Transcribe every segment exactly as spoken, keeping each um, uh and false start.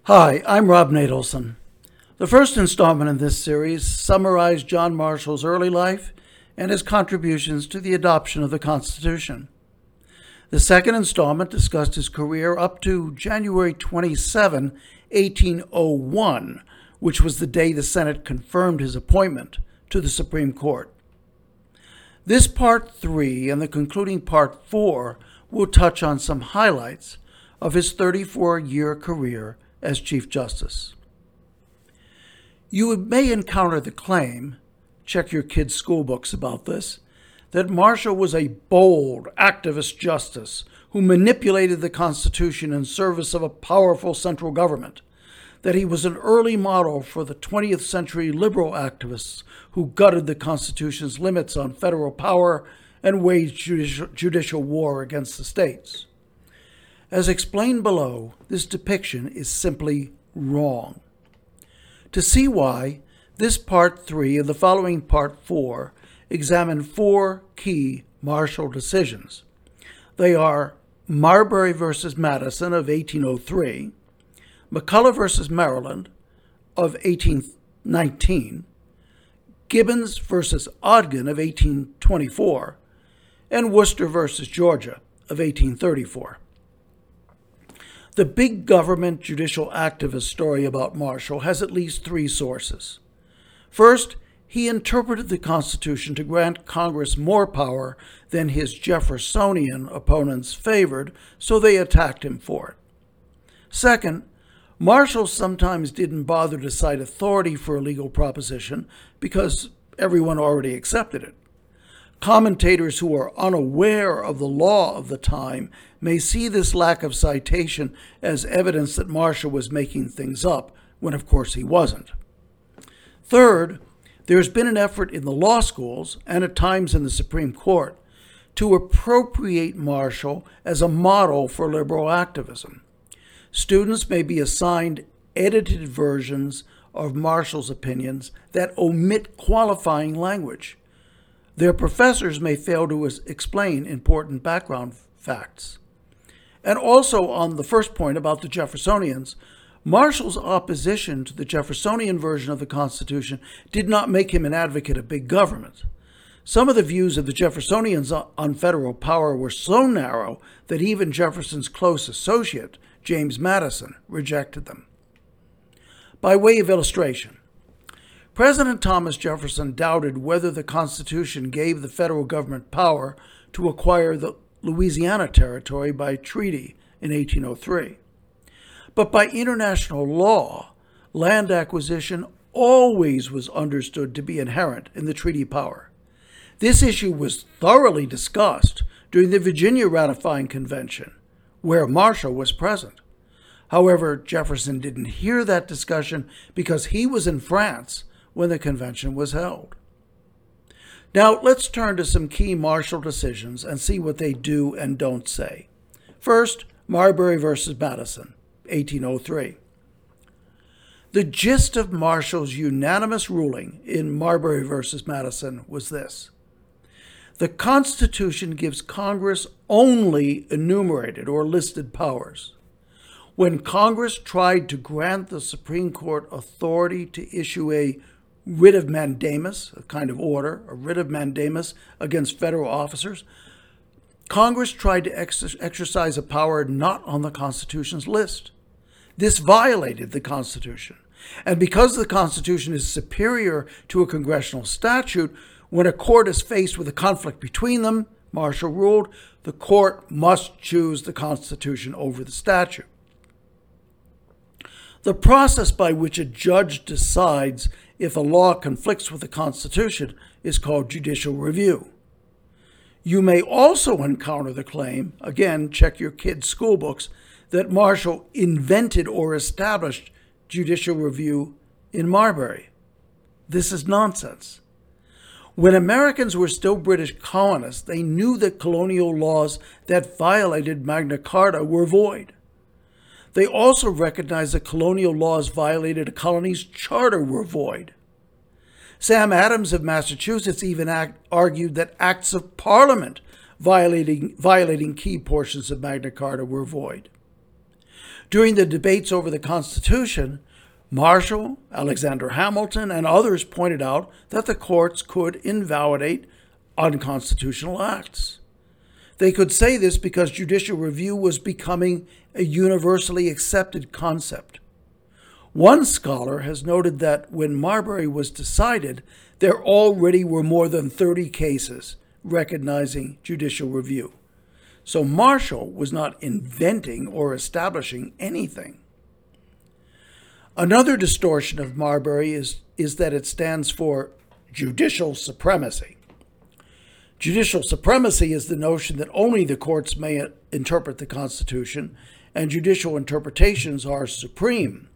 Hi, I'm Rob Nadelson. The first installment in this series summarized John Marshall's early life and his contributions to the adoption of the Constitution. The second installment discussed his career up to January twenty-seventh, eighteen oh one, which was the day the Senate confirmed his appointment to the Supreme Court. This part three and the concluding part four will touch on some highlights of his thirty-four-year career as Chief Justice. You may encounter the claim, check your kids' school books about this, that Marshall was a bold, activist justice who manipulated the Constitution in service of a powerful central government, that he was an early model for the twentieth century liberal activists who gutted the Constitution's limits on federal power and waged judicial, judicial war against the states. As explained below, this depiction is simply wrong. To see why, this part three and the following part four examine four key Marshall decisions. They are Marbury versus Madison of eighteen oh three, McCulloch versus Maryland of eighteen nineteen, Gibbons versus Ogden of eighteen twenty-four, and Worcester versus Georgia of eighteen thirty-four. The big government judicial activist story about Marshall has at least three sources. First, he interpreted the Constitution to grant Congress more power than his Jeffersonian opponents favored, so they attacked him for it. Second, Marshall sometimes didn't bother to cite authority for a legal proposition because everyone already accepted it. Commentators who are unaware of the law of the time may see this lack of citation as evidence that Marshall was making things up, when of course he wasn't. Third, there's been an effort in the law schools, and at times in the Supreme Court, to appropriate Marshall as a model for liberal activism. Students may be assigned edited versions of Marshall's opinions that omit qualifying language. Their professors may fail to explain important background facts. And also on the first point about the Jeffersonians, Marshall's opposition to the Jeffersonian version of the Constitution did not make him an advocate of big government. Some of the views of the Jeffersonians on federal power were so narrow that even Jefferson's close associate, James Madison, rejected them. By way of illustration, President Thomas Jefferson doubted whether the Constitution gave the federal government power to acquire the Louisiana Territory by treaty in eighteen oh three. But by international law, land acquisition always was understood to be inherent in the treaty power. This issue was thoroughly discussed during the Virginia Ratifying Convention, where Marshall was present. However, Jefferson didn't hear that discussion because he was in France when the convention was held. Now, let's turn to some key Marshall decisions and see what they do and don't say. First, Marbury versus Madison, eighteen oh three. The gist of Marshall's unanimous ruling in Marbury versus Madison was this: the Constitution gives Congress only enumerated or listed powers. When Congress tried to grant the Supreme Court authority to issue a writ of mandamus, a kind of order, a writ of mandamus against federal officers, Congress tried to ex- exercise a power not on the Constitution's list. This violated the Constitution. And because the Constitution is superior to a congressional statute, when a court is faced with a conflict between them, Marshall ruled, the court must choose the Constitution over the statute. The process by which a judge decides if a law conflicts with the Constitution is called judicial review. You may also encounter the claim, again, check your kids' school books, that Marshall invented or established judicial review in Marbury. This is nonsense. When Americans were still British colonists, they knew that colonial laws that violated Magna Carta were void. They also recognized that colonial laws violated a colony's charter were void. Sam Adams of Massachusetts even act, argued that acts of Parliament violating, violating key portions of Magna Carta were void. During the debates over the Constitution, Marshall, Alexander Hamilton, and others pointed out that the courts could invalidate unconstitutional acts. They could say this because judicial review was becoming a universally accepted concept. One scholar has noted that when Marbury was decided, there already were more than thirty cases recognizing judicial review. So Marshall was not inventing or establishing anything. Another distortion of Marbury is, is that it stands for judicial supremacy. Judicial supremacy is the notion that only the courts may interpret the Constitution, and judicial interpretations are supreme.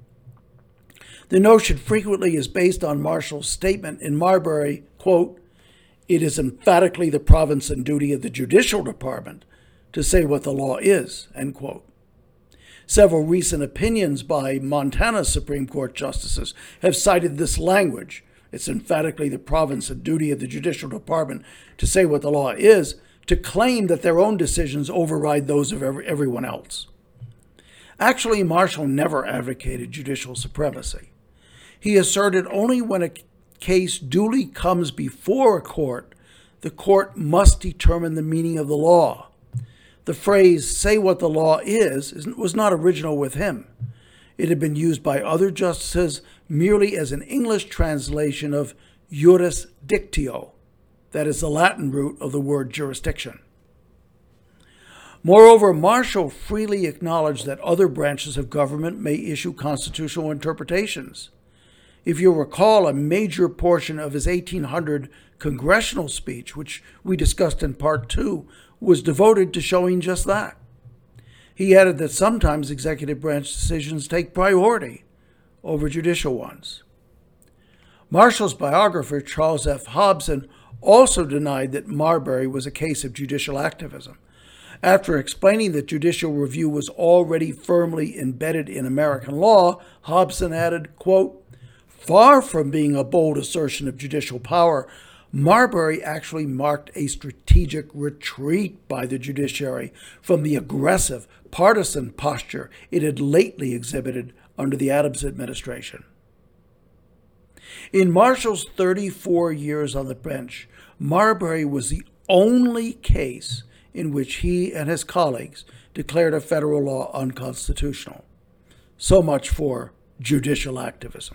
The notion frequently is based on Marshall's statement in Marbury, quote, "It is emphatically the province and duty of the judicial department to say what the law is," end quote. Several recent opinions by Montana Supreme Court justices have cited this language. It's emphatically the province and duty of the judicial department to say what the law is, to claim that their own decisions override those of every, everyone else. Actually, Marshall never advocated judicial supremacy. He asserted only when a case duly comes before a court, the court must determine the meaning of the law. The phrase, "say what the law is," was not original with him. It had been used by other justices merely as an English translation of juris dictio, that is the Latin root of the word jurisdiction. Moreover, Marshall freely acknowledged that other branches of government may issue constitutional interpretations. If you recall, a major portion of his eighteen hundred congressional speech, which we discussed in part two, was devoted to showing just that. He added that sometimes executive branch decisions take priority over judicial ones. Marshall's biographer, Charles F. Hobson, also denied that Marbury was a case of judicial activism. After explaining that judicial review was already firmly embedded in American law, Hobson added, quote, "Far from being a bold assertion of judicial power, Marbury actually marked a strategic retreat by the judiciary from the aggressive, partisan posture it had lately exhibited under the Adams administration." In Marshall's thirty-four years on the bench, Marbury was the only case in which he and his colleagues declared a federal law unconstitutional. So much for judicial activism.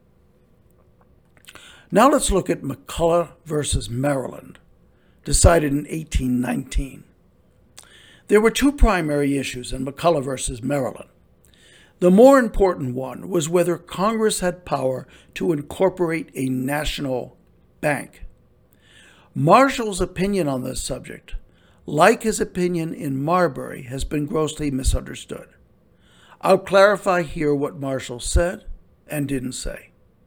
Now let's look at McCulloch versus Maryland, decided in eighteen nineteen. There were two primary issues in McCulloch versus Maryland. The more important one was whether Congress had power to incorporate a national bank. Marshall's opinion on this subject, like his opinion in Marbury, has been grossly misunderstood. I'll clarify here what Marshall said and didn't say.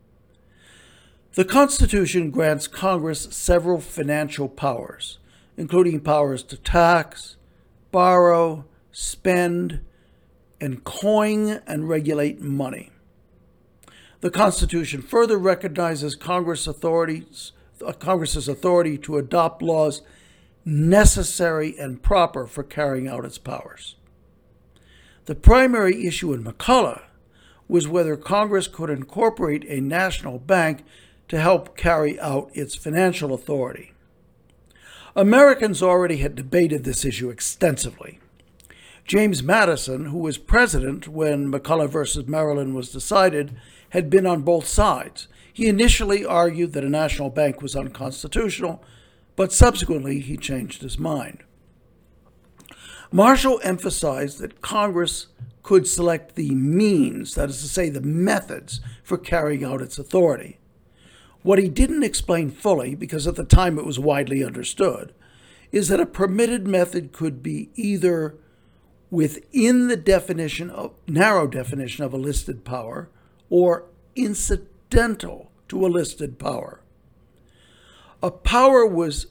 The Constitution grants Congress several financial powers, including powers to tax, borrow, spend, and coin and regulate money. The Constitution further recognizes Congress authorities, Congress's authority to adopt laws necessary and proper for carrying out its powers. The primary issue in McCulloch was whether Congress could incorporate a national bank to help carry out its financial authority. Americans already had debated this issue extensively. James Madison, who was president when McCulloch versus Maryland was decided, had been on both sides. He initially argued that a national bank was unconstitutional, but subsequently he changed his mind. Marshall emphasized that Congress could select the means, that is to say, the methods, for carrying out its authority. What he didn't explain fully, because at the time it was widely understood, is that a permitted method could be either within the definition of, narrow definition of a listed power or incidental to a listed power. A power was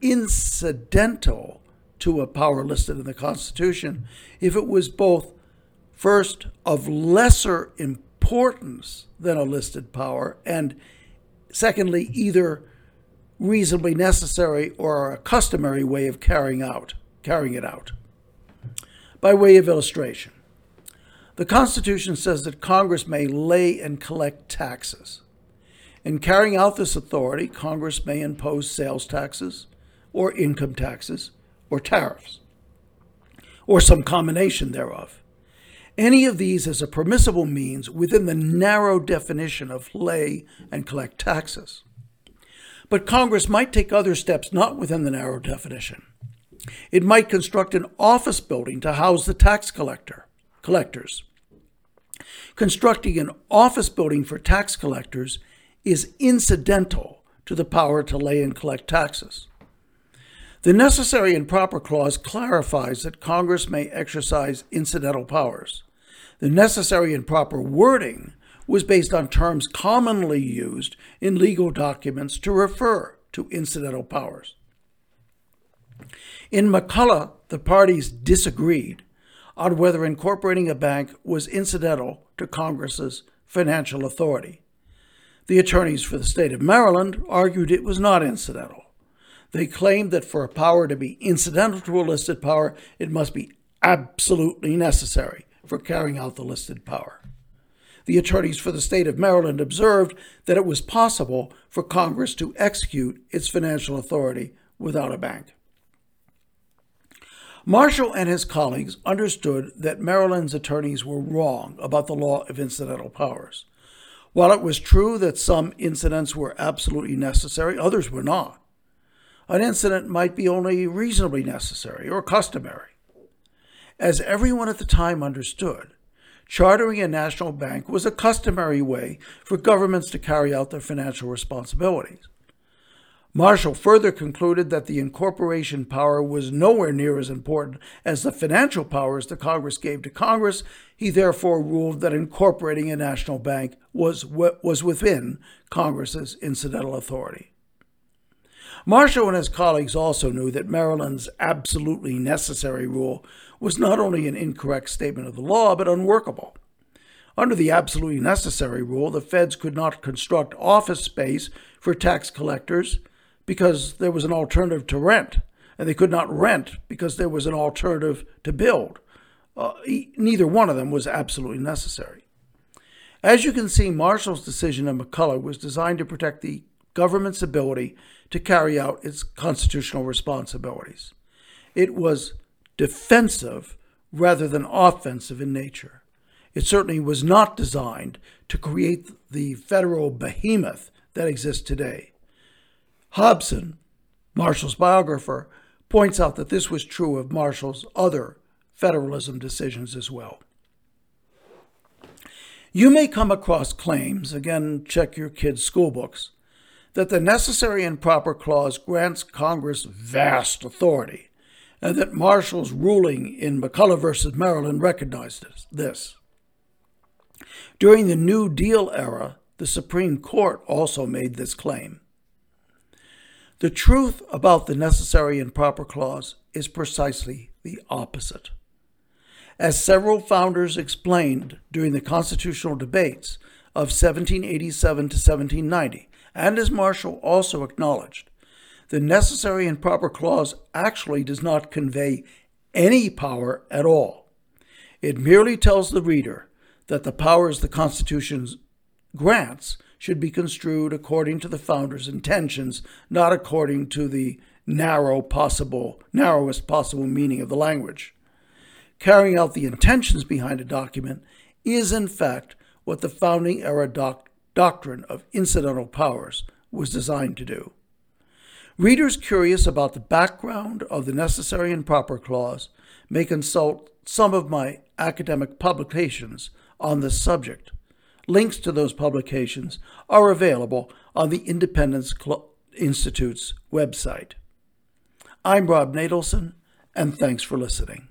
incidental to a power listed in the Constitution if it was both, first, of lesser importance than a listed power, and secondly, either reasonably necessary or a customary way of carrying out, carrying it out. By way of illustration, The Constitution says that Congress may lay and collect taxes. In carrying out this authority, Congress may impose sales taxes, or income taxes, or tariffs, or some combination thereof. Any of these is a permissible means within the narrow definition of lay and collect taxes. But Congress might take other steps not within the narrow definition. It might construct an office building to house the tax collector, collectors. Constructing an office building for tax collectors is incidental to the power to lay and collect taxes. The Necessary and Proper Clause clarifies that Congress may exercise incidental powers. The necessary and proper wording was based on terms commonly used in legal documents to refer to incidental powers. In McCulloch, the parties disagreed on whether incorporating a bank was incidental to Congress's financial authority. The attorneys for the state of Maryland argued it was not incidental. They claimed that for a power to be incidental to a listed power, it must be absolutely necessary for carrying out the listed power. The attorneys for the state of Maryland observed that it was possible for Congress to execute its financial authority without a bank. Marshall and his colleagues understood that Maryland's attorneys were wrong about the law of incidental powers. While it was true that some incidents were absolutely necessary, others were not. An incident might be only reasonably necessary or customary. As everyone at the time understood, chartering a national bank was a customary way for governments to carry out their financial responsibilities. Marshall further concluded that the incorporation power was nowhere near as important as the financial powers the Congress gave to Congress. He therefore ruled that incorporating a national bank was, was within Congress's incidental authority. Marshall and his colleagues also knew that Maryland's absolutely necessary rule was not only an incorrect statement of the law, but unworkable. Under the absolutely necessary rule, the feds could not construct office space for tax collectors because there was an alternative to rent, and they could not rent because there was an alternative to build. Uh, neither one of them was absolutely necessary. As you can see, Marshall's decision in McCulloch was designed to protect the government's ability to carry out its constitutional responsibilities. It was defensive rather than offensive in nature. It certainly was not designed to create the federal behemoth that exists today. Hobson, Marshall's biographer, points out that this was true of Marshall's other federalism decisions as well. You may come across claims, again, check your kids' school books, that the Necessary and Proper Clause grants Congress vast authority, and that Marshall's ruling in McCulloch versus Maryland recognized this. During the New Deal era, the Supreme Court also made this claim. The truth about the Necessary and Proper Clause is precisely the opposite. As several founders explained during the constitutional debates of seventeen eighty-seven to seventeen ninety, and as Marshall also acknowledged, the Necessary and Proper Clause actually does not convey any power at all. It merely tells the reader that the powers the Constitution grants should be construed according to the founders' intentions, not according to the narrow possible, narrowest possible meaning of the language. Carrying out the intentions behind a document is, in fact, what the founding era doc- doctrine of incidental powers was designed to do. Readers curious about the background of the Necessary and Proper Clause may consult some of my academic publications on this subject. Links to those publications are available on the Independence Institute's website. I'm Rob Nadelson, and thanks for listening.